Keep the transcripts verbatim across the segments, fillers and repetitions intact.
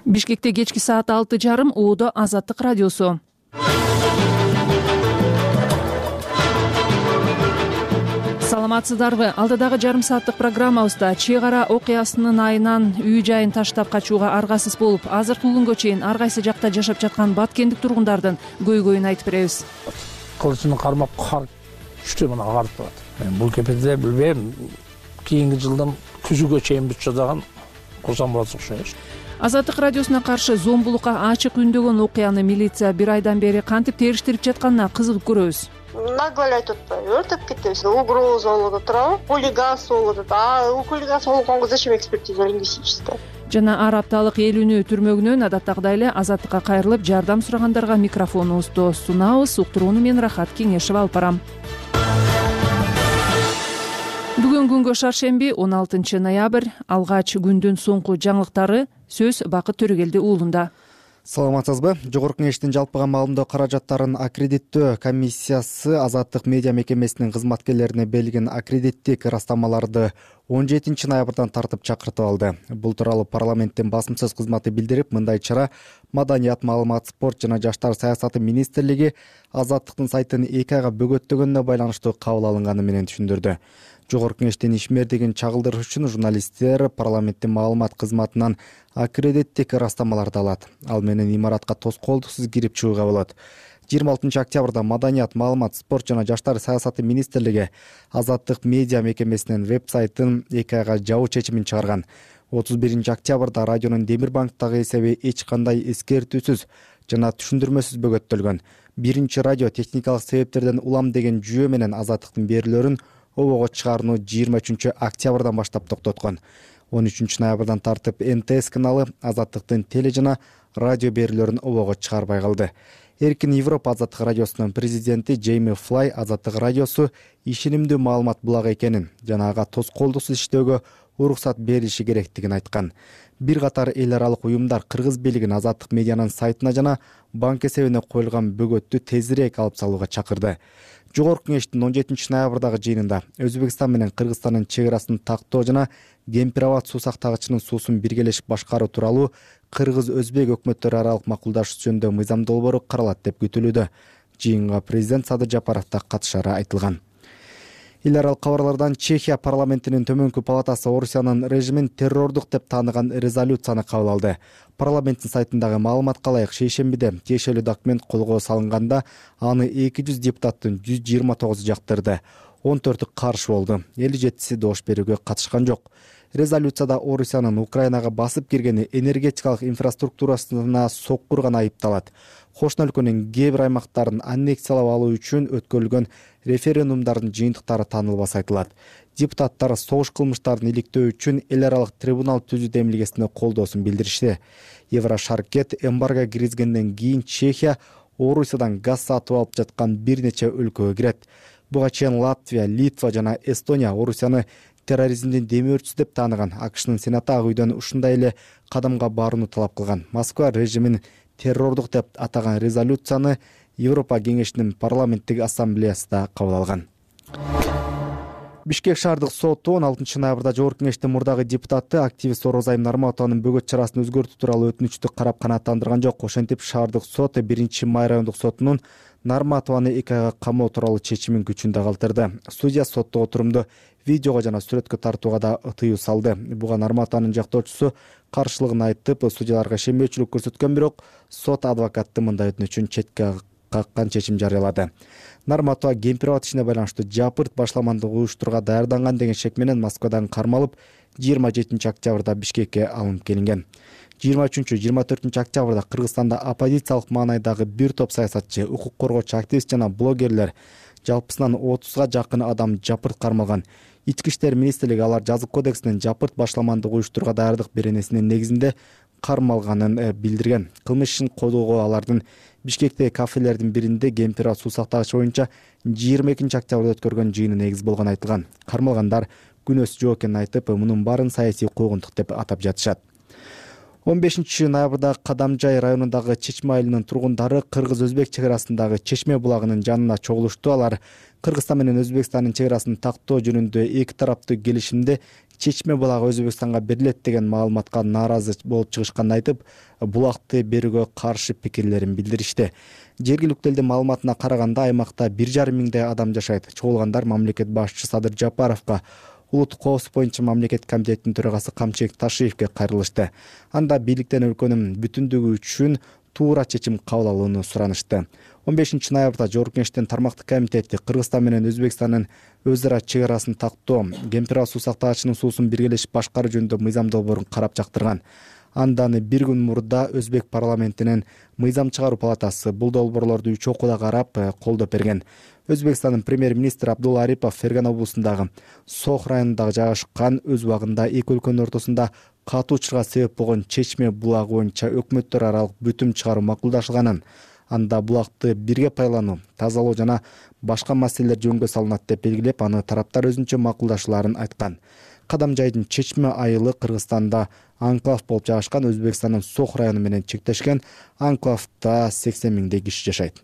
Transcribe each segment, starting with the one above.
Бишкекте кечки саат алты жарым Оодо Азаттык радиосу. Саламатсыздарбы? Алдыдагы жарым сааттык программабызда Чүй Кара окуясынын айынан үй жайын таштап качууга аргасыз болуп, азыркы күнгө чейин ар кайсы жакта жашап жаткан баткендик тургундардын көйгөйүн айтып беребиз. Кылычын кармап кар түштү, мына карып турат. Мен бул кепеде билбейм, кийинки жылдан күзүгө чейин бүт жазаган курсам болот окшойт. Азаттык радиосуна каршы зомбулукка ачык үндөгөн окуяны милиция бир айдан бери кантип териштирип жатканына кызыгып көрөбүз. Наглять отпай, өртөп кетебиз. Угроза болуп турабы, хулиганство болуп атат. А у хулиганство болгонго зачем экспертиза лингвистическая? Жана ар апталык эл үнү түрмөгүнөн адаттагыдай эле Азаттыкка кайрылып жардам сурагандарга микрофонубузду сунабыз. Уктурууну мен Рахат Кеңешева алып барам. Бүгүн күнгө шаршемби он алтынчы ноябрь, алгач күндүн соңку жаңылыктары. Сөз Бакыт Төрөгелди уулунда. Саламатсызбы? Жогорку Кеңештин жалпыга маалымдоо каражаттарын аккредиттөө комиссиясы Азаттык медиа мекемесинин кызматкерлерине берилген аккредиттик ырастамаларды он жетинчи ноябрдан тартып чакыртып алды. Бул тууралуу парламенттин басымсыз кызматы билдирип, мындай чара Маданият, маалымат, спорт жана жаштар саясаты министрлиги Азаттыктын сайтын эки айга бөгөттөгөнүнө байланыштуу кабыл алынганы менен түшүндүрдү. Жогорку Кеңештин ишмердигин чагылдырыш үчүн журналисттер парламенттин маалымат кызматынан аккредиттик ырастамаларды алат. Ал менен имаратка тоскоолдуксуз кирип чыгууга болот. жыйырма алтынчы октябрда Маданият, маалымат, спорт жана жаштар саясаты министрлиги Азаттык медиа мекемесинин веб-сайтын эки айга жабуу чечимин чыгарган. отуз биринчи октябрда радионун Демир банктагы эсеби эч кандай эскертүүсүз жана түшүндүрмөсүз бөгөттөлгөн. Биринчи радио техникалык себептерден улам деген жүйө менен Азаттыктын берүүлөрүн обого чыгарууну жыйырма үчүнчү октябрдан баштап токтоткон. он үчүнчү ноябрдан тартып эн тэ эс каналы Азаттыктын теле жана радио берүүлөрүн обого чыгарбай калды. Эркин Европа Азаттык радиосунун президенти Джейми Флай Азаттык радиосу ишенимдүү маалымат булагы экенин жана ага тоскоолдуксуз иштөөгө уруксат берилиши керектигин айткан. Бир катар эл аралык уюмдар кыргыз бийлигин Азаттык медианын сайтына жана банк эсебине коюлган бөгөттү тезирээк алып салууга чакырды. Жогорку Кеңештин он жетинчи ноябрдагы жыйынында Өзбекстан менен Кыргызстандын чек арасын тактоо жана Кемпир-Абад суу сактагычынын суусун биргелешип башкаруу тууралуу Кыргыз-Өзбек өкмөттөрү аралык макулдашуу жөнүндө мыйзам долбоору каралат деп күтүлүүдө. Жыйынга президент Садыр Жапаров да катышары айтылган. Эл аралык кабарлардан Чехия парламентинин төмөнкү палатасы Орусиянын режимин террордук деп тааныган резолюцияны кабыл алды. Парламенттин сайтындагы маалыматка ылайык шейшембиде тиешелүү документ колго салынганда аны эки жүз депутаттын жүз жыйырма тогузу жактырды. он төртү каршы болду. элүү жетиси добуш берүүгө катышкан жок. Резолюцияда Орусиянын Украинага басып киргени энергетикалык инфраструктурасына соккурганы айыпталат. Кошуна өлкөнүн кээ бир аймактарын аннексиялап алуу үчүн өткөрүлгөн референдумдардын жыйынтыктары таанылбасы айтылат. Депутаттар согуш кылмыштарын иликтөө үчүн эл аралык трибунал түзүү демилгесине колдоосун билдиришти. Еврошаркет эмбарго киргизгенден кийин Чехия Орусиядан газ сатып алып жаткан бир нече өлкөгө кирет. Буга чейин Латвия, Литва жана Эстония Орусияны терроризмдин демөөрчүсү деп тааныган. АКШнын Сенаты ак үйдөн ушундай эле кадамга барууну талап кылган. Москва режимин террордук деп атаган резолюцияны Европа Кеңешинин парламенттик ассамблеясында кабыл алган. Бишкек шаардык соту он алтынчы ноябрда Жогорку Кеңештин мурдагы депутаты активист Орозайым Нарматованын бөгөт чарасын өзгөртүү тууралуу өтүнүчтү карап канааттандырган жок. Ошентип шаардык сот биринчи май райондук сотунун Нарматованы эки айга камоо тууралуу чечимин күчүндө калтырды. Судья сотто отурумду видеого жана сүрөткө тартууга да тыюу салды. Буга Нарматованын жактоочусу каршылыгын айтып, судьяларга ишенбөөчүлүк көрсөткөн, бирок сот адвокаты мындай өтүнүчүн четке каккан чечим жарыялады. Нарматова Кемпир-Абад ишине байланыштуу жапырт башламандык уюштурууга даярданган деген шек менен Москвадан кармалып, жыйырма жетинчи октябрда Бишкекке алынып келинген. жыйырма үчүнчү жыйырма төртүнчү октябрда Кыргызстанда оппозициялык маанайдагы бир топ саясатчы, укук коргоочу активист жана блогерлер жалпысынан отузга жакын адам жапырт кармалган. Ички иштер министрлиги алар жазык кодексинин жапырт башламандык уюштурууга даярдык беренесинин негизинде кармалганын билдирген. Кылмыш ишин козгоого алардын Бишкектеги кафелердин биринде Кемпир-Абад суу сактагыч боюнча жыйырма экинчи октябрда өткөргөн жыйыны негиз болгону айтылган. Кармалгандар күнөөсү жок экенин айтып, мунун баарын саясий куугунтук деп атап жатышат. он бешинчи ноябрда Кадамжай районундагы Чечме айылынын тургундары Кыргыз-Өзбек чек арасындагы Чечме булагынын жанына чогулушту. Алар Кыргызстан менен Өзбекстандын чек арасын тактоо жөнүндө эки тараптуу келишимде Чечме булагы Өзбекстанга берилет деген маалыматка нааразы болуп чыгышканын айтып, булакты берүүгө каршы пикирлерин билдиришти. Жергиликтүү элдин маалыматына караганда аймакта бир жарым миңдей адам жашайт. Чогулгандар мамлекет башчысы Садыр Жапаровго, улуттук коопсуздук боюнча мамлекет комитетинин төрагасы Камчылык Ташиевке кайрылышты. Анда бийликтен өлкөнүн бүтүндүгү үчүн туура чечим кабыл алууну суранышты. он бешинчи ноябрда Жогорку Кеңештин тармактык комитети Кыргызстан менен Өзбекстандын өз ара чек арасын тактоо, Кемпир суу сактагычынын суусун биргелешип башкаруу жөнүндө мыйзам долбоорун карап жактырган. Андан бир күн мурда Өзбек парламентинин мыйзам чыгаруу палатасы бул долбоорлорду үч окууда карап колдоп берген. Өзбекстандын премьер-министри Абдулла Арипов Ферган облусундагы Сох районунда жайгашкан өз убагында эки өлкөнүн ортосунда катуу учурга себеп болгон Чечме булагы боюнча өкмөттөр аралык бүтүм чыгаруу макулдашылганын, анда булакты бирге пайдалануу, тазалоо жана башка маселелер жөнгө салынат деп белгилеп, аны тараптар өзүнчө макулдашуларын айткан. Кадам жайдын Чечме айылы Кыргызстанда анклав болуп жайгашкан. Өзбекстандын Сох району менен чектешкен анклавда сексен миңдей киши жашайт.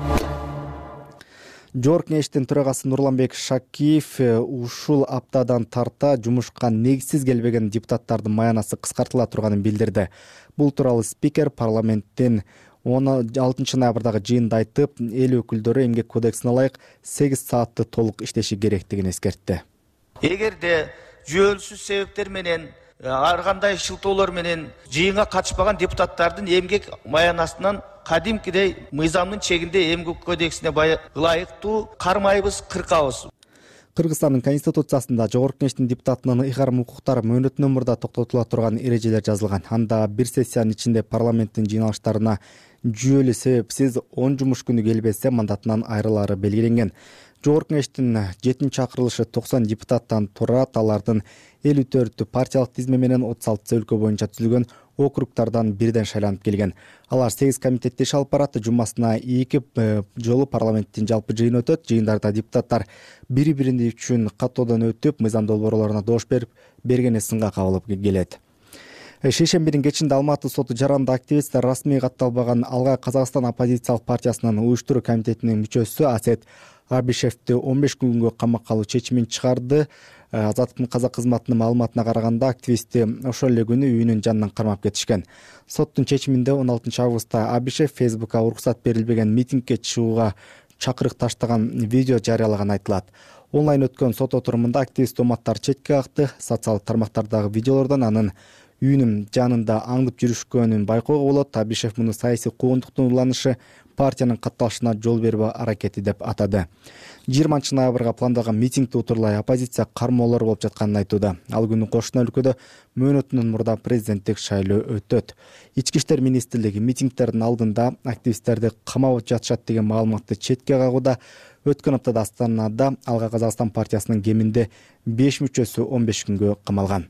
Жогорку Кеңештин төрагасы Нурланбек Шакиев ушул аптадан тарта жумушка негизсиз келбеген депутаттардын маянасы кыскартыла турганын билдирди. Бул тууралуу спикер парламенттин он алтынчы ноябрдагы жыйында айтып, эл өкүлдөрү эмгек кодексине ылайык сегиз саатты толук иштеши керектигин эскертти. Эгерде жүйөлүсүз себептер менен, ар кандай шылтоолор менен жыйынга катышпаган депутаттардын эмгек маянасынан кадимкидей мыйзамдын чегинде эмгек кодексине ылайыктуу кармайбыз, кыркабыз. Кыргызстандын конституциясында Жогорку Кеңештин депутатынын ыйгарым укуктары мөөнөттөн мурда токтотула турган эрежелер жазылган. Анда бир сессиянын ичинде парламенттин жыйналыштарына жүйөлүү себепсиз он жумуш күнү келбесе мандатынан айрылары белгиленген. Жогорку Кеңештин жетинчи чакырылышы токсон депутаттан турат. Алардын элүү төртү партиялык тизме менен отуз алтысы өлкө боюнча түзүлгөн округтардан бирден шайланып келген. Алар сегиз комитетте иш алып барат. Жумасына эки жолу парламенттин жалпы жыйыны өтөт. Жыйындарда депутаттар бири-бирин үчүн каттоодон өтүп, мыйзам долбоорлоруна добуш берип, бергени сынга кабылып келет. Шейшембинин кечинде Алматы соту жаранды активисттер расмий катталбаган Алга Казакстан оппозициялык партиясынын уюштуруу комитетинин мүчөсү Асет Абишевди он беш күнгө камакка алуу чечимин чыгарды. Азаттыктын казак кызматынын маалыматына караганда активистти ошол эле күнү үйүнүн жанынан кармап кетишкен. Соттун чечиминде он алтынчы августта Абишев Фейсбукка уруксат берилбеген митингге чыгууга чакырык таштаган видео жарыялаган айтылат. Онлайн өткөн сот отурумунда активист уматтар четке какты. Социалдык тармактардагы видеолордон анын үйүнүн жанында аңдып жүрүшкөнүн байкоого болот. Абишев муну саясий куугунтуктун уланышы, партиянын катталышына жол бербөө аракети деп атады. жыйырманчы ноябрга пландалган митингде утурлай оппозиция кармоолор болуп жатканын айтууда. Ал күнү кошуна өлкөдө мөөнөтүнөн мурда президенттик шайлоо өтөт. Ички иштер министрлиги митингдердин алдында активисттерди камап жатышат деген маалыматты четке кагууда. Өткөн аптада Астанада Алга Казакстан партиясынын кеминде беш мүчөсү он беш күнгө камалган.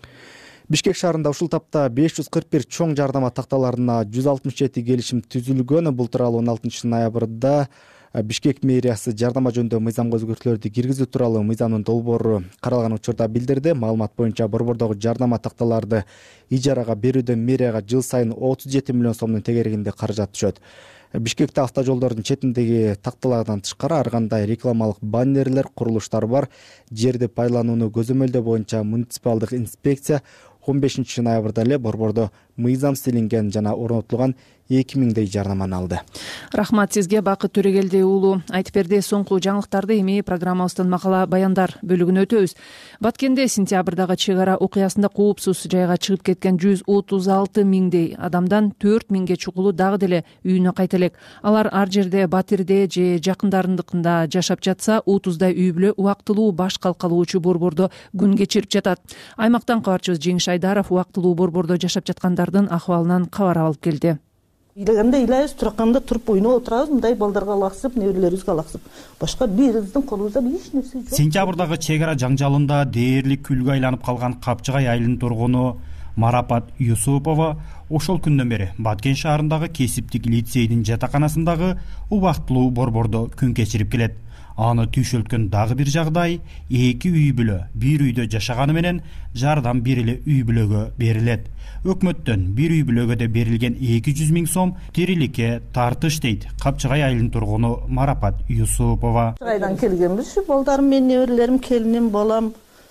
Бишкек шаарында ушул тапта беш жүз кырк бир чоң жардама такталарына жүз алтымыш жети келишим түзүлгөн. Бул тууралуу он алтынчы ноябрда Бишкек мэриясы жардама жөнүндө мыйзамга өзгөртүүлөрдү киргизүү тууралуу мыйзамдын долбоору каралган учурда билдирди. Маалымат боюнча борбордогу жардама такталарды ижарага берүүдөн мэрияга жыл сайын отуз жети миллион сомдун тегерегинде каражат түшөт. Бишкекте автожолдордун четиндеги такталардан тышкары ар кандай рекламалык баннерлер, курулуштар бар. Жерди пайдаланууну көзөмөлдөө боюнча муниципалдык инспекция он бешинчи ноябрда эле борбордо мыйзам силинген жана орнотулган эки миңдей жарнаманы алды. Рахмат сизге, Бакыт Төрегелди уулу. Айтып берди. Соңку жаңылыктарды эми программабыздын макала баяндар бөлүгүнө өтөбүз. Баткенде сентябрдагы чек ара окуясында коопсуз жайга чыгып кеткен жүз отуз алты миңдей адамдан төрт миңге чукулу дагы деле үйүнө кайта элек. Алар ар жерде, Батирде же жакындарындыкында жашап жатса, отуздай үй бүлө убактылуу баш калкалоочу борбордо күн кечирип жатат. Аймактан кабарчыбыз Жеңиш Айдаров убактылуу борбордо жашап жаткандардын акыбалынан кабар алып келди. Илегенде илайбыз, тураканда туруп ойноп отурабыз, мындай балдарга алаксып, неберелерибизге алаксып. Башка бирибиздин колубузда эч нерсе жок. Сентябрдагы чек ара жаңжалында дээрлик күлгө айланып калган Капчыгай айылынын тургуну Марапат Юсупова ошол күндөн бери Баткен шаарындагы кесиптик лицейдин жатаканасындагы убактылуу борбордо күн кечирип келет. Аны түйшөлткөн дагы бир жагдай, эки үй бүлө бир үйдө жашаганы менен жардам бир эле үй бүлөгө берилет. Өкмөттөн бир үй бүлөгө да берилген эки жүз миң сом тириликке тартыш дейт Капчыгай айылынын тургуну Марапат Юсупова. Капчыгайдан келгенбиз, балдарым менен, неберелерим, келиним, балам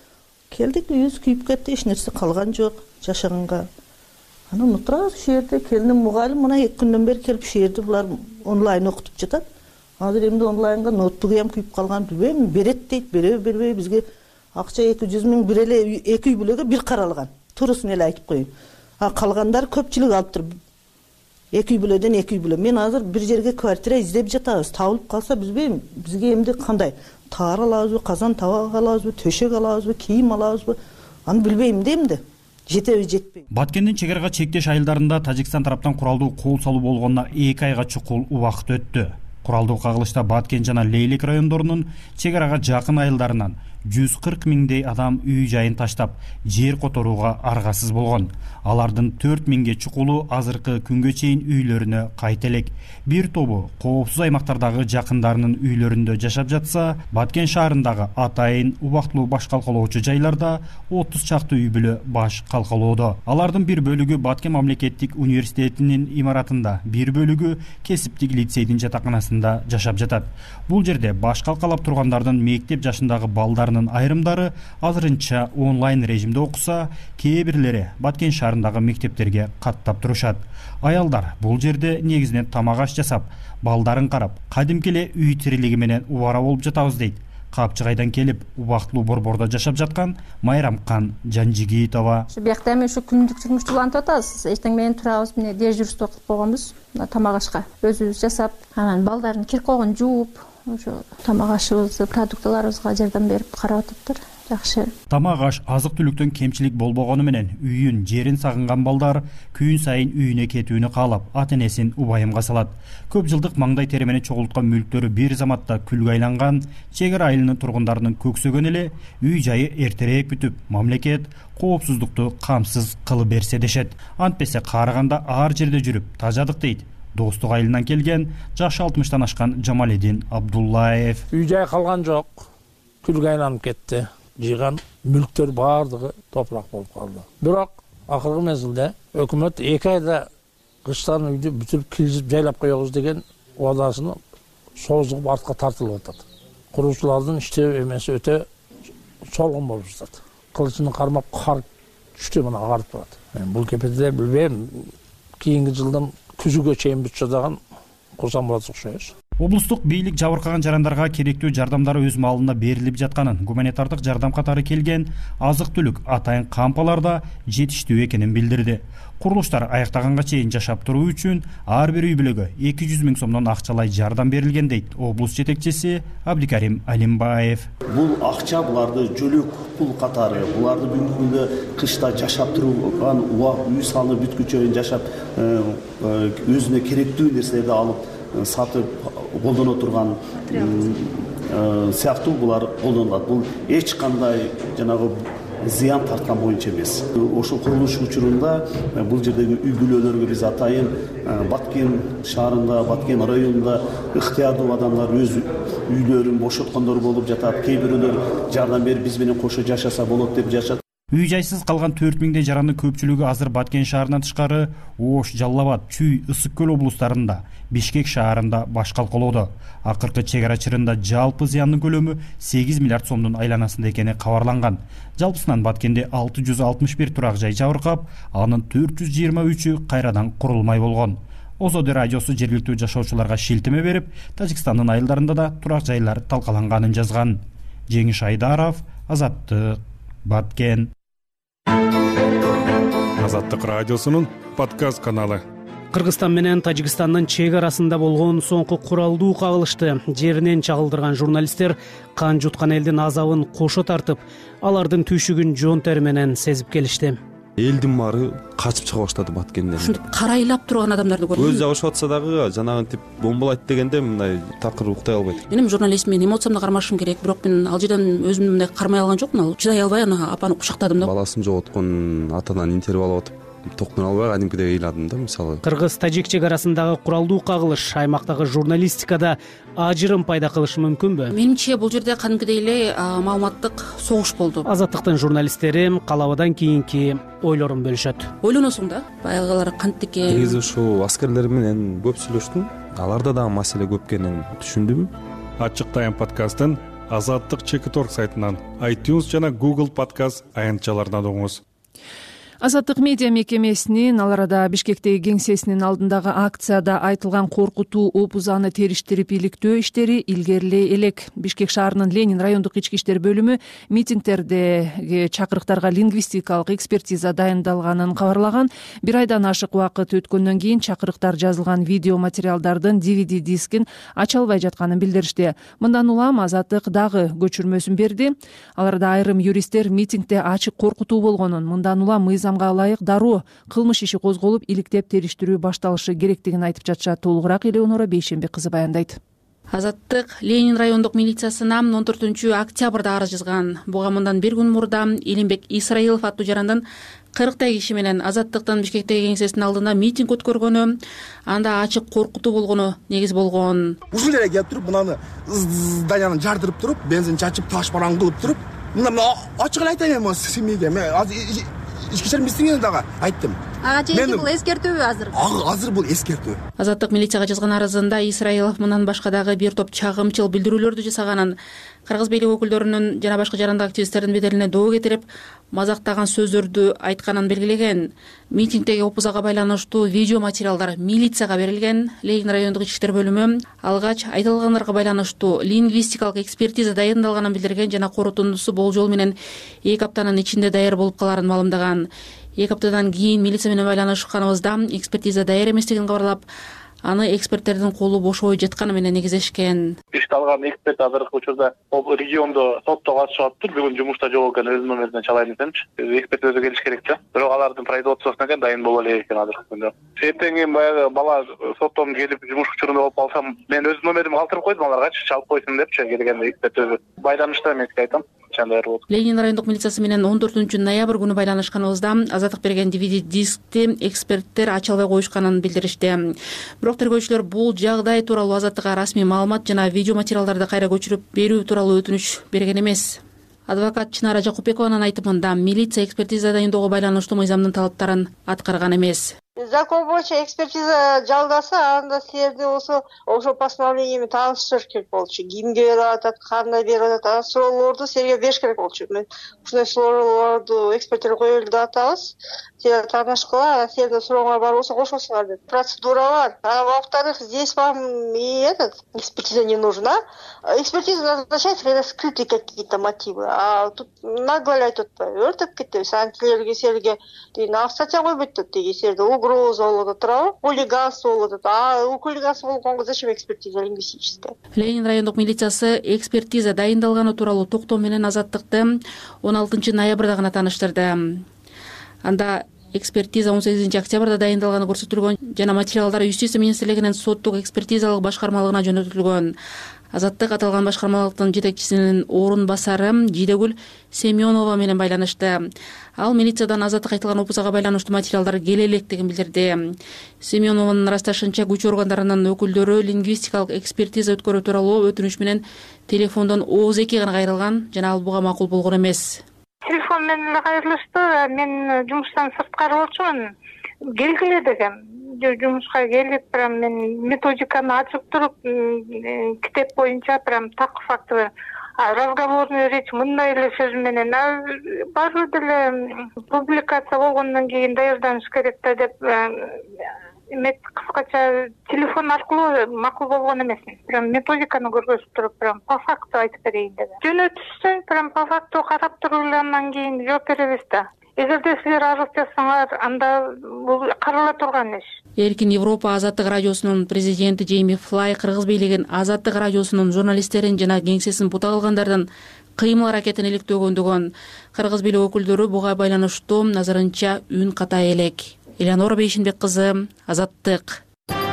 келдик, үйүбүз күйүп кетти, эч нерсе калган жок жашаганга. Анан отурабыз ушул жерде, келиним мугалим мына эки күндөн бери келип ушул жерде булар онлайн окутуп жатат. Азыр эмди онлайнга ноутбугу ham күйүп калган, билбейм, берет дейт, береби бербейби, бизге акча эки жүз миң бир эле эки үй бүлөгө бир каралган. Турусын эле айтып коеюн. А калгандар көпчүлүк алыптыр. Эки үй бүлөдөн эки үй бүлө. Мен азыр бир жерге квартира издеп жатабыз. Табылып калса билбейм, бизге эмди кандай? Таар алабызбы, казан табак алабызбы, төшөк алабызбы, кийим алабызбы? Аны билбейм да эмди. Жетеби жетпейби. Баткендин чек арага чектеш айылдарында Тажикстан тараптан куралдуу кол салуу болгонуна эки айга чукул убакыт өттү. Куралдуу кагылышта Баткен жана Лейлек райондорунун чек арага жакын айылдарынан жүз кырк миңдей адам үй жайын таштап, жер которууга аргасыз болгон. Алардын төрт миңге чукулу азыркы күнгө чейин үйлөрүнө кайта элек. Бир тобу коопсуз аймактардагы жакындарынын үйлөрүндө жашап жатса, Баткен шаарындагы атайын убактылуу баш калкалоочу жайларда отуз чакты үй бүлө баш калкалоодо. Алардын бир бөлүгү Баткен мамлекеттик университетинин имаратында, бир бөлүгү кесиптик лицейдин жатаканасында жашап жатат. Бул жерде баш калкалап тургандардын мектеп жашындагы балдарынын айрымдары азырынча онлайн режимде окуса, кээ бирлери Баткен шаарындагы мектептерге каттап турушат. Аялдар бул жерде негизинен тамак аш жасап, балдарын карап, кадимки эле үй тирилиги менен убара болуп жатабыз дейт. Капчыгайдан келип, убактылуу борбордо жашап жаткан Майрамкан Жанжигитова. Ушу биякта эми ушу күндүк турмушту улантып атабыз. Эртең менен турабыз, мына дежурство кылып койгонбуз. Тамак ашка өзүбүз жасап, анан балдардын кир койгонун жууп, ошо тамак ашыбызды, продуктыларыбызга жардам берип карап атыптыр. Жакшы. Тамак аш, азык түлүктөн кемчилик болбогону менен үйүн, жерин сагынган балдар күн сайын үйүнө кетүүнү каалап, ата-энесин убайымга салат. Көп жылдык маңдай тери менен чогулткан мүлктөрү бир заматта күлгө айланган чек ара айылынын тургундарынын көксөгөн эле үй жайы эртерээк бүтүп, мамлекет коопсуздукту камсыз кылып берсе дешет. Антпесе каарыганда ар жерде жүрүп тажадык дейт. Достук айылынан келген жашы алтымыштан ашкан Жамаледин Абдуллаев. Үй жай калган жок, күлгө айланып кетти. Жыйган мүлктөр баардыгы топурак болуп калды. Бирок акыркы мезгилде өкмөт эки айда кыштан үйдү бүтүп киргизип жайлап коебуз деген убадасын созуп артка тартылып атат. Куруучулардын иштөө эмеси өтө солгон болуп жатат. Кылычын кармап кар түштү, мына агарып турат. Мен бул кепеде билбейм, кийинки жылдан күзүгө чейин бүтчү даган курсам болот окшойбуз. Облустук бийлик жабыркаган жарандарга керектүү жардамдар өз маалында берилип жатканын, гуманитардык жардам катары келген азык-түлүк атайын кампаларда жетиштүү экенин билдирди. Курулуштар аяктаганга чейин жашап туруу үчүн ар бир үй бүлөгө эки жүз миң сомдон акчалай жардам берилген дейт облус жетекчиси Абдикарим Алимбаев. Бул акча буларды жөлөк пул катары, буларды бүгүнкү күндө кышта жашап турган, үй салынып бүткүнчө чейин жашап өзүнө керектүү нерселерди алып сатып колдоно турган сыяктуу булар колдонулат. Бул эч кандай жанагы зыян тарткан боюнча эмес. Ошол курулуш учурунда бул жердеги үй бүлөлөргө биз атайын Баткен шаарында, Баткен районунда ыктыярдуу адамдар өз үйлөрүн бошоткондор болуп жатат. Кээ бирөөлөр жардам берип биз менен кошо жашаса болот деп жашат. Үй жайсыз калган төрт миңдей жарандын көпчүлүгү азыр Баткен шаарынан тышкары Ош, Жалал Абад, Чүй, Ысык көл облустарында, Бишкек шаарында баш калкалоодо. Акыркы чек ара чырында жалпы зыяндын көлөмү сегиз миллиард сомдун айланасында экени кабарланган. Жалпысынан Баткенде алты жүз алтымыш бир турак жай жабыркап, анын төрт жүз жыйырма үчү кайрадан курулмай болгон. Озоди радиосу жергиликтүү жашоочуларга шилтеме берип, Тажикстандын айылдарында да турак жайлар талкаланганын жазган. Жеңиш Айдаров, Азаттык, Баткен. Азаттык радиосунун подкаст каналы. Кыргызстан менен Тажикстандын чек арасында болгон соңку куралдуу кагылышты жеринен чагылдырган журналисттер кан жуткан элдин азабын кошо тартып, алардын түйшүгүн жон тери менен сезип келишти. Элдин баары качып чыга баштады Баткенден. Ушинтип карайлап турган адамдарды көрдүм. Көз жабышып атса дагы жанагынтип бомбалайт дегенде мындай такыр уктай албайт. Менин журналистмин, эмоциямды кармашым керек, бирок мен ал жерден өзүмдү мындай кармай алган жокмун. Чыдай албай аны апаны кучактадым да. Баласын жоготкон атадан интервью алып атып токтоно албай кадимкидей ыйладым да, мисалы. Кыргыз-тажик чек арасындагы куралдуу кагылыш аймактагы журналистикада ажырым пайда кылышы мүмкүнбү? Менимче бул жерде кадимкидей эле маалыматтык согуш болду. Азаттыктын журналисттери калабадан кийинки ойлорун бөлүшөт. Ойлоносуң да, баягылар кантип экен. Негизи ушул аскерлер менен көп сүйлөштүм. Аларда дагы маселе көп экенин түшүндүм. Ачык тайм подкастын азаттык чекит орг сайтынан, iTunes жана Google подкаст аянтчаларынан угуңуз. Азаттык медиа мекемесинин ал арада Бишкектеги кеңсесинин алдындагы акцияда айтылган коркутуу опузаны териштирип иликтөө иштери илгерилей элек. Бишкек шаарынын Ленин райондук ички иштер бөлүмү митингдердеги чакырыктарга лингвистикалык экспертиза дайындалганын кабарлаган. Бир айдан ашык убакыт өткөндөн кийин чакырыктар жазылган видео материалдардын ди ви ди дискин ача албай жатканын билдиришти. Мындан улам Азаттык дагы көчүрмөсүн берди. Ал арада айрым юристтер митингде ачык коркутуу болгонун, мындан улам мыйзам ылайык дароо кылмыш иши козголуп иликтеп териштирүү башталышы керектигин айтып жатышат. Толугураак Элеонора Бейшенбек кызы баяндайт. Азаттык Ленин райондук милициясына он төртүнчү октябрда арыз жазган. Буга мындан бир күн мурда Элимбек Исраилов аттуу жарандан кырктай киши менен Азаттыктын Бишкектеги кеңсесинин алдында митинг өткөргөнү, анда ачык коркутуу болгону негиз болгон. Ушул жерге келип туруп, мынаны зданияны жардырып туруп, бензин чачып, таш бараң кылып туруп, мына ачык эле айтайын эми семьяга. Мен ички иштер министригине дагы айттым. Ага, жеги бул эскертүүбү азыр? Азыр бул эскертүү. Азаттык милицияга жазган арызында Исраилов мындан башка дагы бир топ чагымчыл билдирүүлөрдү жасаганын, кыргыз бийлик өкүлдөрүнүн жана башка жарандык активисттердин беделине доо кетирип, мазактаган сөздөрдү айтканын белгилеген. Митингдеги опузага байланыштуу видео материалдар милицияга берилген. Ленин райондук ички иштер бөлүмү алгач айтылгандарга байланыштуу лингвистикалык экспертиза дайындалганын билдирген жана корутундусу болжол менен эки аптанын ичинде даяр болуп каларын маалымдаган. Эки аптадан кийин милиция менен байланышканыбызда экспертиза даяр эместигин кабарлап, аны эксперттердин колу бошобой жатканы менен негизлешкен. Ишти алган эксперт азыркы учурда региондо сотто катышып атыптыр. Бүгүн жумушта жок экен, өз номерине чалайын десемчи. Эксперт өзү келиш керек да. Бирок алардын производствосуна экен дайын боло элек экен азыркы күндө. Эртең баягы бала соттон келип жумуш учурунда болуп калсам, мен өз номеримди калтырып койдум аларгачы, чалып койсун депчи, келгенде эксперт өзү байланышта эмеске айтам. Ленин райондук милициясы менен он төртүнчү ноябрь күнү байланышканыбызда Азаттык берген ди ви ди дискти эксперттер ача албай коюшканын билдиришти. Бирок тергөөчүлөр бул жагдай тууралуу Азаттыкка расмий маалымат жана видео материалдарды кайра көчүрүп берүү тууралуу өтүнүч берген эмес. Адвокат Чынара Жакупбекованын айтымында милиция экспертиза дайындоого байланыштуу мыйзамдын талаптарын аткарган эмес. Закон боюнча экспертиза жалдаса, анда силерди ошо ошо постановлениемен тааныштырыш керек болчу. Кимге берип атат, кандай берип атат, анан суроолорду силерге бериш керек болчу. Мен ушундай суроолорду эксперттерге кое берели деп атабыз. Силер таанышкыла, силердин сурооңор бар болсо кошосуңар деп. Процедура бар. А во-вторых, здесь вам и этот экспертиза не нужна. Экспертиза назначается, когда скрыты какие-то мотивы. А тут нагло эле айтып атпайбы, өртөп кетебиз. Анан силерге силерге дейин статья койбойт деп деги силерде угроза болуп атат, туурабы? Хулиганство болуп атат. А у хулиганства болгонго зачем экспертиза лингвистическая? Ленин райондук милициясы экспертиза дайындалганы тууралуу токтоо менен Азаттыкты он алтынчы ноябрда гана тааныштырды. Анда экспертиза он сегизинчи октябрда дайындалганы көрсөтүлгөн жана материалдар Юстиция министрлигинин соттук экспертизалык башкармалыгына жөнөтүлгөн. Азаттык аталган башкармалыктын жетекчисинин орун басары Жидегүл Семенова менен байланышты. Ал милициядан Азаттык айтылган опузага байланыштуу материалдар келе электигин билдирди. Семенованын ырасташынча күч органдарынын өкүлдөрү лингвистикалык экспертиза өткөрүү тууралуу өтүнүч менен телефондон ооз эки гана кайрылган жана ал буга макул болгон эмес. Телефон менен эле кайрылышты. Мен жумуштан сырткары болчумун. Келгиле дегем. Жумушка келип, прям мен методиканы ачып туруп, китеп боюнча прям так факты разговорный речь мындай эле сөз менен баары деле публикация болгондон кийин даярданыш керек да деп эмет кыскача телефон аркылуу макул болгон эмес. Прям методиканы көргөзүп туруп, прям по факту айтып берейин деди. Жөнөтүшсөң, прям по факту карап туруп эле андан кийин жооп беребиз да. Эгерде силер арыз жазсаңар, анда бул карала турган иш. Эркин Европа Азаттык радиосунун президенти Джейми Флай кыргыз бийлигин Азаттык радиосунун журналисттерин жана кеңсесин бута кылгандардан кыймыл аракетин иликтөгөндүгөн кыргыз бийлик өкүлдөрү буга байланыштуу назарынча үн катай элек. Элеонора Бейшенбек кызы, Азаттык.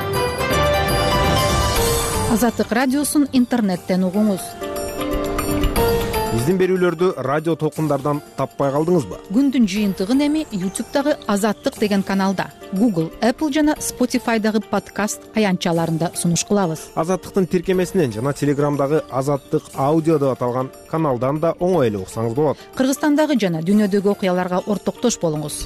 Азаттык радиосун интернеттен угуңуз. Биздин берүүлөрдү радио толкундардан таппай калдыңызбы? Күндүн жыйынтыгын эми ютубтагы Азаттык деген каналда, Google, Apple жана Spotify'дагы подкаст аянтчаларында сунуш кылабыз. Азаттыктын тиркемесинен жана Телеграмдагы Азаттык аудио деп аталган каналдан да оңой эле уксаңыз болот. Кыргызстандагы жана дүйнөдөгү окуяларга ортоктош болуңуз.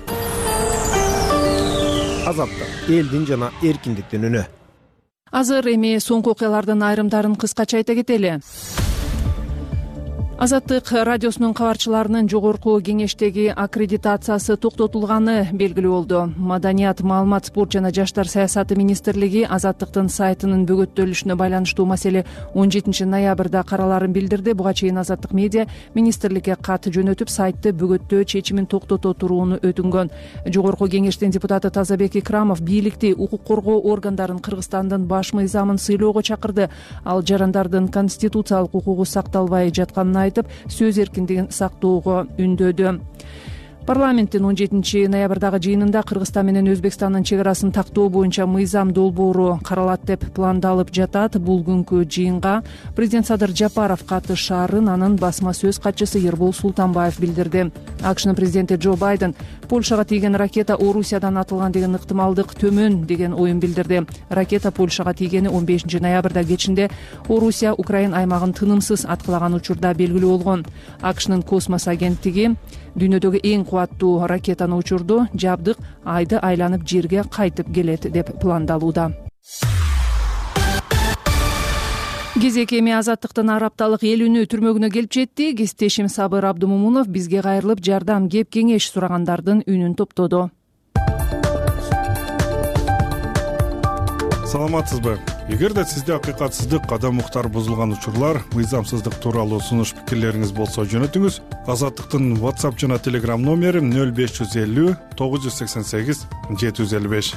Азаттык, элдин жана эркиндиктин үнү. Азыр эми соңку окуялардын айрымдарын кыскача айта кетели. Азаттык радиосунун кабарчыларынын жогорку кеңештеги аккредитациясы токтотулганы белгилүү болду. Маданият, маалымат, спорт жана жаштар саясаты министрлиги Азаттыктын сайтынын бөгөттөлүшүнө байланыштуу маселе он жетинчи ноябрда караларын билдирди. Буга чейин Азаттык медиа министрликке кат жөнөтүп, сайтты бөгөттөө чечимин токтото турууну өтүнгөн. Жогорку кеңештин депутаты Тазабек Икрамов бийликти, укук коргоо органдарын Кыргызстандын баш мыйзамын сыйлоого чакырды. Ал жарандардын конституциялык укугу сакталбай жатканын айтып, сөз эркиндигин сактоого үндөдү. Парламенттин он жетинчи ноябрдагы жыйынында Кыргызстан менен Өзбекстандын чек арасын тактоо боюнча мыйзам долбоору каралат деп пландалып жатат. Бул күнкү жыйынга президент Садыр Жапаров катышаарын анын басма сөз катчысы Ербол Султанбаев билдирди. АКШнын президенти Джо Байден Польшага тийген ракета Орусиядан атылган деген ыктымалдык төмөн деген оюн билдирди. Ракета Польшага тийгени он бешинчи ноябрда кечинде Орусия Украина аймагын тынымсыз аткылаган учурда белгилүү болгон. АКШнын космос агенттиги дүйнөдөгү эң кубаттуу ракетаны учурду. Жабдык айды айланып жерге кайтып келет деп пландалууда. Кезек эми Азаттыктын ар апталык эл үнү түрмөгүнө келип жетти. Кесиптешим Сабыр Абдымомунов бизге кайрылып жардам, кеп кеңеш сурагандардын үнүн топтоду. Саламатсызбы? Эгерде сизде акыйкатсыздык, адам укуктары бузулган учурлар, мыйзамсыздык тууралуу сунуш пикирлериңиз болсо жөнөтүңүз. Азаттыктын WhatsApp жана Telegram номери нөл беш жүз элүү тогуз жүз сексен сегиз жети жүз элүү беш.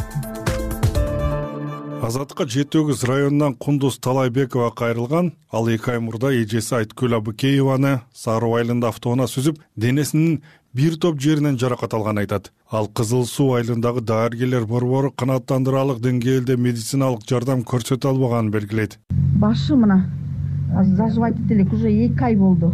Азаттыкка жети өгүз районунан Кундуз Талайбекова кайрылган. Ал эки ай мурда эжеси Айткүл Абыкееваны Саруу айылында автоунаа сүзүп, денесинин бир топ жеринен жаракат алганын айтат. Ал Кызыл Суу айылындагы дарыгерлер борбору канааттандырарлык деңгээлде медициналык жардам көрсөтө албаганын белгилейт. Башы мына заживать этелек уже эки ай болду.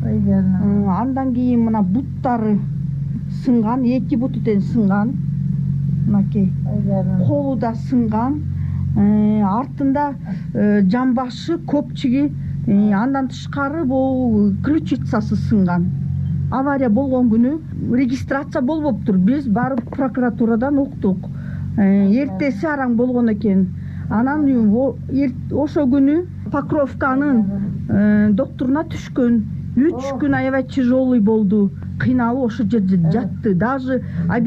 Андан кийин мына буттары сынган, эки буту тең сынган. Мынакей. Колу да сынган. Артында жамбашы, көпчиги, андан тышкары бул ключицасы сынган. Авария болгон күнү регистрация болбоптур. Биз барып прокуратурадан уктук. Эртеси араң болгон экен. Анан ошо күнү Покровканын докторуна түшкөн. үч күн аябай тяжелый болду. Кыйналып ошо жерде жатты. Даже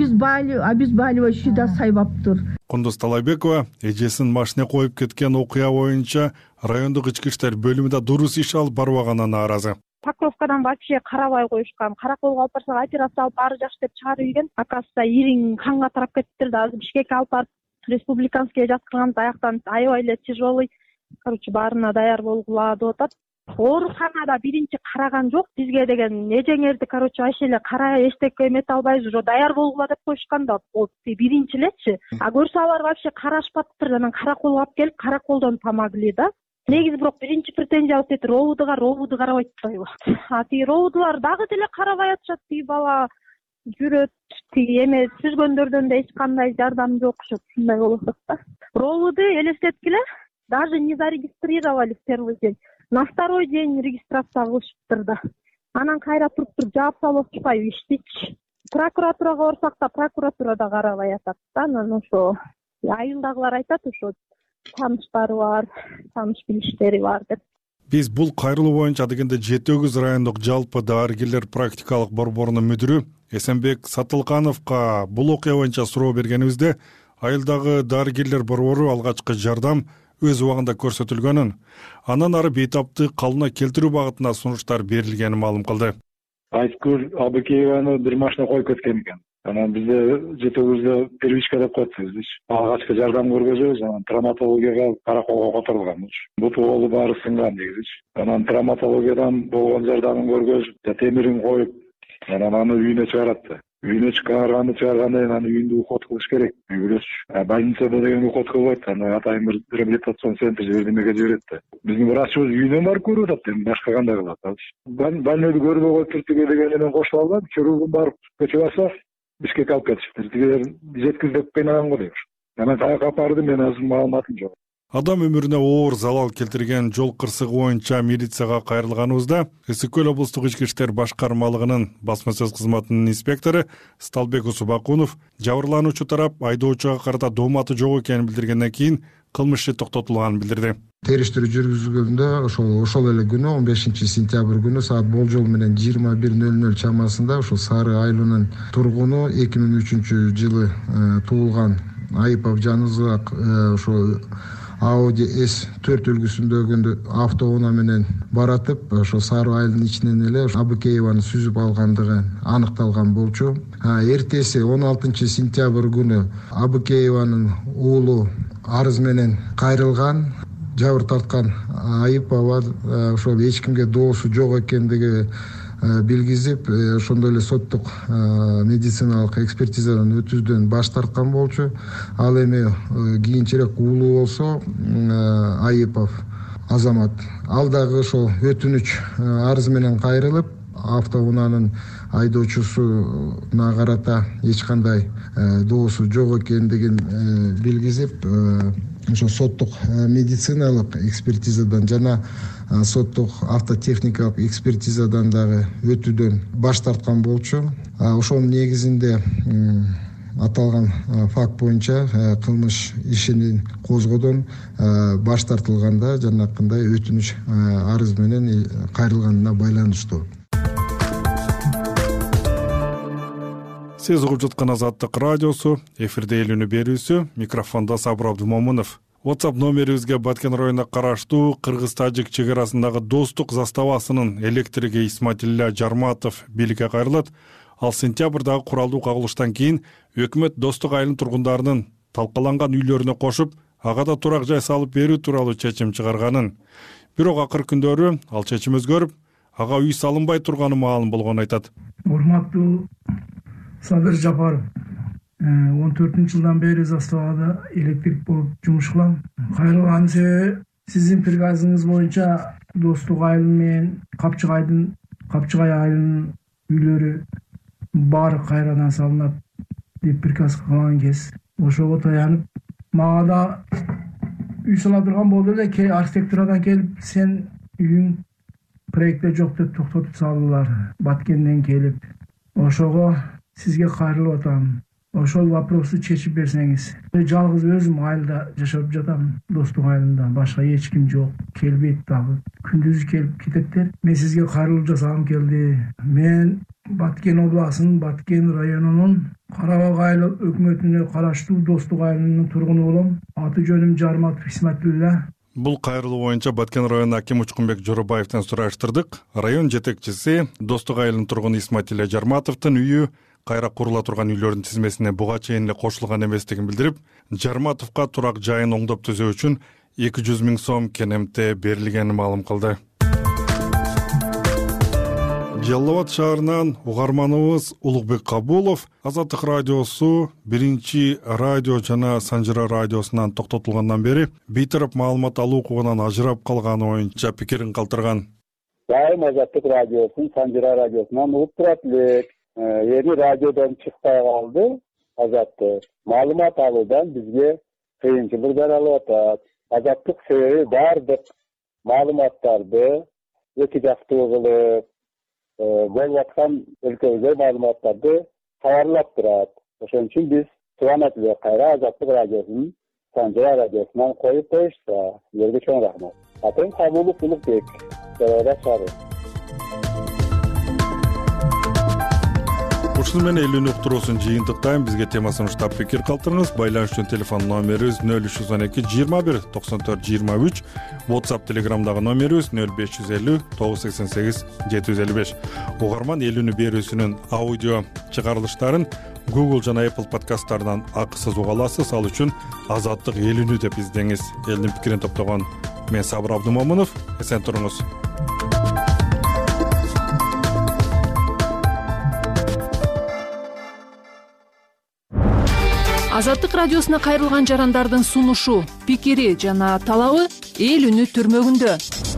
обезболивающий да сайбаптыр. Кундуз Талайбекова эжесин машине коюп кеткен окуя боюнча райондук ички иштер бөлүмүндө дурус иш алып барбаганына нааразы. Покровкадан вообще карабай коюшкан. Караколго алып барсак операция алып баары жакшы деп чыгарып ийген. Акасы ириң канга тарап кетиптир да. Азыр Бишкекке алып барып республиканскийге жаткырган, аяктан аябай эле тяжелый. Короче, баарына даяр болгула деп атат. Ооруканада биринчи караган жок бизге деген эжеңерди, короче, айше эле кара эчтеке эмете албайбыз, уже даяр болгула деп коюшкан да. Ол биринчи элечи. А көрсө алар вообще карашпаптыр. Анан караколго алып келип, караколдон помогли да. Негизи бирок биринчи претензия алып кетти, ровудуга, ровуду карабайт атпайбы. А тиги ровудулар дагы деле карабай атышат, тиги бала жүрөт, тиги эме сүзгөндөрдөн да эч кандай жардам жок, ушундай болуп атат да. Ровуду элестеткиле, даже не зарегистрировали в первый день. На второй день регистрация кылышыптыр да. Анан кайра туруп туруп жаап салып атышпайбы иштичи. Прокуратурага барсак да прокуратура да карабай атат да. Анан ошо айылдагылар айтат, ошо тааныштары бар, тааныш билиштери бар деп. Биз бул кайрылуу боюнча дегенде жети өгүз райондук жалпы дарыгерлер практикалык борборунун мүдүрү Эсенбек Сатылкановго бул окуя боюнча суроо бергенибизде, айылдагы дарыгерлер борбору алгачкы жардам өз убагында көрсөтүлгөнүн, анан ары бейтаптык калыбына келтирүү багытында сунуштар берилгенин маалым кылды. Айткүл Абыкееваны бир машина коюп кеткен экен. Анан бизде жети өгүздө первичка деп коетпуз. Алгачкы жардам көргөзөбүз, анан травматологияга караколго которулган. Буту колу баары сынган негизи. Анан травматологиядан болгон жардамын көргөзүп, темирин коюп, анан аны үйүнө чыгарат. Үйүнө чыгарганды чыгаргандан кийин аны үйүндө уход кылыш керек. Билесизби, больницада деген уход кылбайт. Аны атайын бир реабилитацион центр же бирдемеге жиберет да. Биздин врачыбыз үйүнөн барып көрүп атат, эми башка кандай кылат? Больныйды көрбөй коюп түртүгө деген менен кошуп алган, хирургун барып көчүп алса, Бишкекке алып кетиптир. Тигилер жеткиз деп кыйнаган го дейт. Анан каяка алып барды, мен азыр маалыматым жок. Адам өмүрүнө оор залал келтирген жол кырсыгы боюнча милицияга кайрылганыбызда Ысык Көл облустук ички иштер башкармалыгынын басма сөз кызматынын инспектору Сталбек Усубакунов жабырлануучу тарап айдоочуга карата дооматы жок экенин билдиргенден кийин кылмыш иши токтотулганын билдирди. териштирүү жүргүзүлгөндө ошол ошол эле күнү он бешинчи сентябрь күнү саат болжол менен жыйырма бир нөл нөл чамасында ушул Сары Айылынын тургуну эки миң үчүнчү жылы туулган Айыпов Жанызак ошол Audi эс төрт үлгүсүндөгү автоунаа менен баратып ошо Сары Айылдын ичинен эле Абыкееваны сүзүп алгандыгы аныкталган болчу. Эртеси он алтынчы сентябрь күнү Абыкееванын уулу арыз менен кайрылган. Жабыр тарткан Айыпова ошол эч кимге доосу жок экендиги билгизип, ошондой эле соттук медициналык экспертизадан өтүүдөн баш тарткан болчу. Ал эми кийинчерээк уулу болсо Айыпов Азамат, ал дагы ошол өтүнүч арыз менен кайрылып, автоунаанын айдоочусуна карата эч кандай доосу жок экендигин билгизип, ошо соттук медициналык экспертизадан жана соттук автотехникалык экспертизадан дагы өтүүдөн баш тарткан болчу. Ошонун негизинде аталган факт боюнча кылмыш ишин козгоодон баш тартылганда жанакындай өтүнүч арыз менен кайрылганына байланыштуу. Сиз угуп жаткан Азаттык радиосу, эфирде эл үнү берүүсү, микрофондо Сабыр Абдумомунов. WhatsApp номерибизге Баткен районуна караштуу кыргыз-тажик чек арасындагы достук заставасынын электриги Исматилля Жарматов бийликке кайрылат. Ал сентябрдагы куралдуу кагылыштан кийин өкмөт Достук айылынын тургундарынын талкаланган үйлөрүнө кошуп, ага да турак жай салып берүү тууралуу чечим чыгарганын. Бирок акыркы күндөрү ал чечим өзгөрүп, ага үй салынбай турганы маалым болгонун айтат. Урматтуу Садыр Жапаров, он төртүнчү жылдан бери заставада электрик болуп жумуш кылам. Кайрылган себеби сиздин приказыңыз боюнча Достук айыл менен Капчыгайдын Капчыгай айылынын үйлөрү баары кайрадан салынат деп приказ кылган кез ошого таянып, мага да үй сала турган болду эле, архитектурадан келип, сен үйүң проектте жок деп токтотуп салдылар. Баткенден келип, ошого сизге кайрылып атам. Ошол вопросу чечип берсеңиз. Жалгыз өзүм айылда жашап жатам, Достук айылында, башка эч ким жок. Келбейт дагы. Күндүз келип кететтер. Мен сизге кайрылып жасагым келди. Мен Баткен областынын Баткен районунун Карабак айыл өкмөтүнө караштуу Достук айылынын тургуну болом. Аты жөнүм Жарматов Исматилля. Бул кайрылуу боюнча Баткен районуна аким Учкунбек Жоробаевден сураштырдык. Район жетекчиси Достук айылынын тургуну Исматилля Жарматовдун үйү кайра курула турган үйлөрдүн тизмесине буга чейин эле кошулган эместигин билдирип, Жарматовго турак жайын оңдоп түзөө үчүн эки жүз миң сом кенемте берилгенин маалым кылды. Жалал Абад шаарынан угарманыбыз Улукбек Кабулов Азаттык радиосу биринчи радио жана Санжыра радиосунан токтотулгандан бери бейтарап маалымат алуу укугунан ажырап калганы боюнча пикирин калтырган. Дайым Азаттык радиосун Санжыра радиосунан угуп турат элек. Эми радиодон чыкпай калды. Азаттык маалымат алуудан бизге кыйынчылык жаралып атат. Азаттык себеби баардык маалыматтарды эки жактуу кылып болуп аткан өлкөбүзгө маалыматтарды кабарлап турат. Ошон үчүн биз кубанат элек кайра Азаттык радиосун Санжыра радиосунан коюп коюшса. Силерге чоң рахмат. Атым Кабулов Улукбек, Жалал Абад шаары. Ушуну менен эл үнү уктуруусун жыйынтыктайм. Бизге темасын уштап пикир калтырыңыз. Байланыш үчүн телефон номерибиз нөл үч жүз он эки жыйырма бир токсон төрт жыйырма үч. WhatsApp Telegramдагы номерибиз нөл беш жүз элүү тогуз жүз сексен сегиз жети жүз элүү беш. Угарман эл үнү берүүсүнүн аудио чыгарылыштарын Google жана Apple подкасттарынан акысыз уга аласыз. Ал үчүн Азаттык эл үнү деп издеңиз. Элдин пикирин топтогон мен Сабыр Абдумомунов. Эсен туруңуз. Азаттык радиосуна кайрылган жарандардын сунушу, пикири жана талабы эл үнү түрмөгүндө.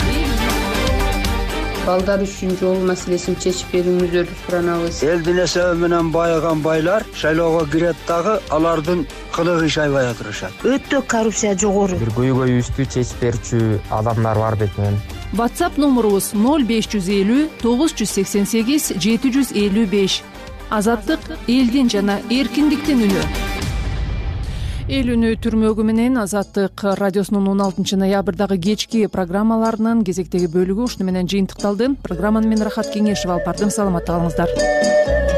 Балдар үчүн жол маселесин чечип берүүңүздөрдү суранабыз. Элдин эсеби менен байыган байлар шайлоого кирет дагы алардын кылыгы иш айбай атырышат. Өтө коррупция жогору. Бир көйгөйүбүздү чечип берчү адамдар бар бекен. WhatsApp номерубуз нөл беш жүз элүү тогуз жүз сексен сегиз жети жүз элүү беш. Азаттык элдин жана эркиндиктин үнү. эл үнү түрмөгү менен Азаттык радиосунун он алтынчы ноябрдагы кечки программаларынын кезектеги бөлүгү ушуну менен жыйынтыкталды. Программаны мен Рахат Кеңешева алып бардым. Саламатта калыңыздар.